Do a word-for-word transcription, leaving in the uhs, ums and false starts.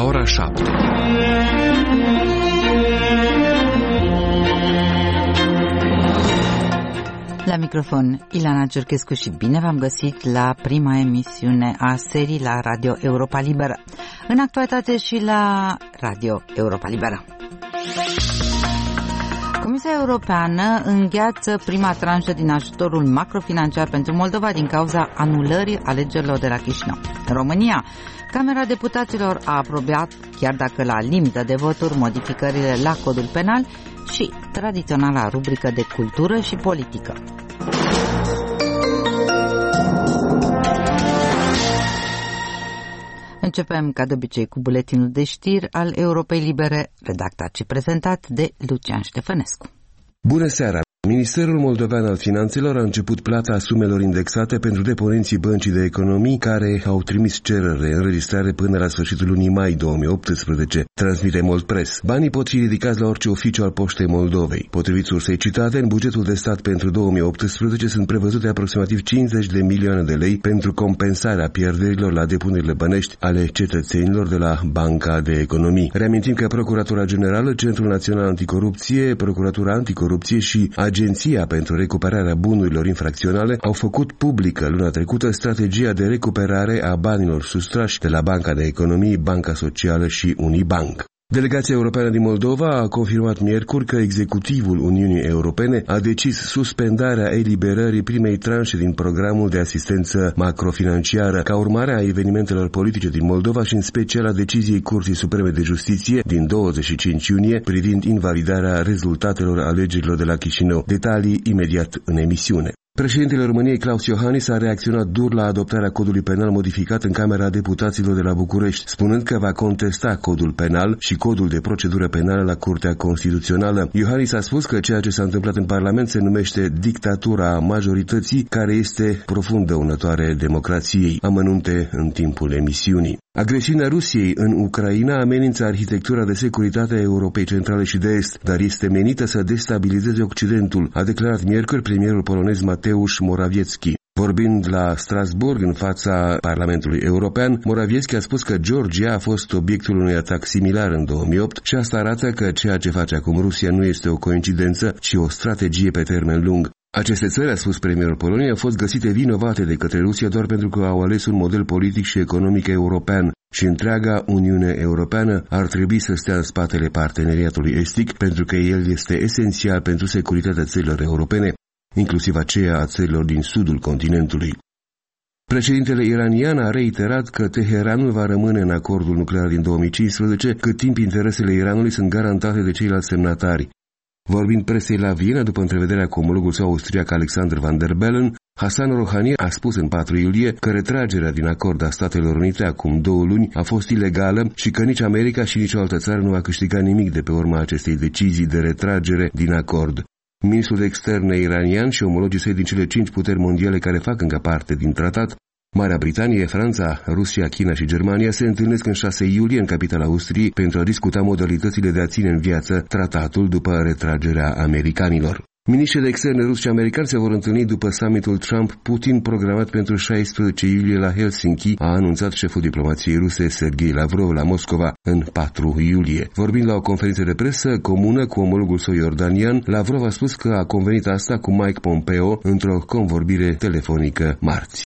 la ora șapte. La microfon, Ilana Giurchescu și bine v-am găsit la prima emisiune a serii la Radio Europa Liberă. În actualitate și la Radio Europa Liberă. Comisia Europeană îngheață prima tranșă din ajutorul macrofinanciar pentru Moldova din cauza anulării alegerilor de la Chișinău. În România, Camera Deputaților a aprobat, chiar dacă la limită de voturi, modificările la codul penal și tradiționala rubrică de cultură și politică. Începem, ca de obicei, cu buletinul de știri al Europei Libere, redactat și prezentat de Lucian Ștefănescu. Bună seara! Ministerul Moldovean al Finanțelor a început plata sumelor indexate pentru deponenții Băncii de Economii care au trimis cereri de înregistrare până la sfârșitul lunii mai două mii optsprezece, transmite Moldpress. Banii pot fi ridicați la orice oficiu al Poștei Moldovei. Potrivit sursei citate, în bugetul de stat pentru două mii optsprezece sunt prevăzute aproximativ cincizeci de milioane de lei pentru compensarea pierderilor la depunerile bănești ale cetățenilor de la Banca de Economii. Reamintim că Procuratura Generală, Centrul Național Anticorupție, Procuratura Anticorupție și Agenția pentru recuperarea bunurilor infracționale au făcut publică luna trecută strategia de recuperare a banilor sustrași de la Banca de Economii, Banca Socială și Unibank. Delegația europeană din Moldova a confirmat miercuri că executivul Uniunii Europene a decis suspendarea eliberării primei tranșe din programul de asistență macrofinanciară ca urmare a evenimentelor politice din Moldova și în special a deciziei Curții Supreme de Justiție din douăzeci și cinci iunie privind invalidarea rezultatelor alegerilor de la Chișinău. Detalii imediat în emisiune. Președintele României, Klaus Iohannis, a reacționat dur la adoptarea codului penal modificat în Camera Deputaților de la București, spunând că va contesta codul penal și codul de procedură penală la Curtea Constituțională. Iohannis a spus că ceea ce s-a întâmplat în Parlament se numește dictatura majorității, care este profund dăunătoare democrației. Amănunte în timpul emisiunii. Agresiunea Rusiei în Ucraina amenință arhitectura de securitate a Europei Centrale și de Est, dar este menită să destabilizeze Occidentul, a declarat miercuri premierul polonez Mateusz Morawiecki. Vorbind la Strasbourg în fața Parlamentului European, Morawiecki a spus că Georgia a fost obiectul unui atac similar în două mii opt și asta arată că ceea ce face acum Rusia nu este o coincidență, ci o strategie pe termen lung. Aceste țări, a spus premierul Poloniei, au fost găsite vinovate de către Rusia doar pentru că au ales un model politic și economic european și întreaga Uniune Europeană ar trebui să stea în spatele parteneriatului estic pentru că el este esențial pentru securitatea țărilor europene, inclusiv aceea a țărilor din sudul continentului. Președintele iranian a reiterat că Teheranul va rămâne în acordul nuclear din două mii cincisprezece cât timp interesele Iranului sunt garantate de ceilalți semnatari. Vorbind presei la Viena, după întrevederea cu omologul său austriac Alexander Van der Bellen, Hassan Rouhani a spus în patru iulie că retragerea din acord a Statelor Unite acum două luni a fost ilegală și că nici America și nici o altă țară nu va câștiga nimic de pe urma acestei decizii de retragere din acord. Ministrul de externe iranian și omologii săi din cele cinci puteri mondiale care fac încă parte din tratat, Marea Britanie, Franța, Rusia, China și Germania, se întâlnesc în șase iulie în capitala Austriei pentru a discuta modalitățile de a ține în viață tratatul după retragerea americanilor. Miniștrii de externe ruși și americani se vor întâlni după summitul Trump-Putin programat pentru șaisprezece iulie la Helsinki, a anunțat șeful diplomației ruse Sergei Lavrov la Moscova în patru iulie. Vorbind la o conferință de presă comună cu omologul său iordanian, Lavrov a spus că a convenit asta cu Mike Pompeo într-o convorbire telefonică marți.